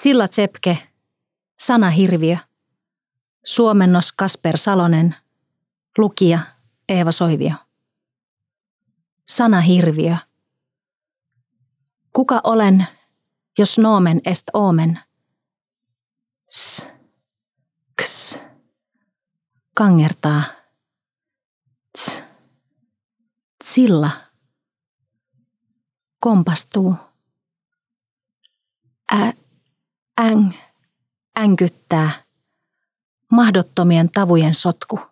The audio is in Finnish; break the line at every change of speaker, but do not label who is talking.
Silla Tsepke, sanahirviö. Suomennos Kasper Salonen, lukija Eeva Soivio. Sanahirviö. Kuka olen, jos nomen est omen? S, ks, kangertaa. Ts, silla, kompastuu. Änkyttää, mahdottomien tavujen sotku.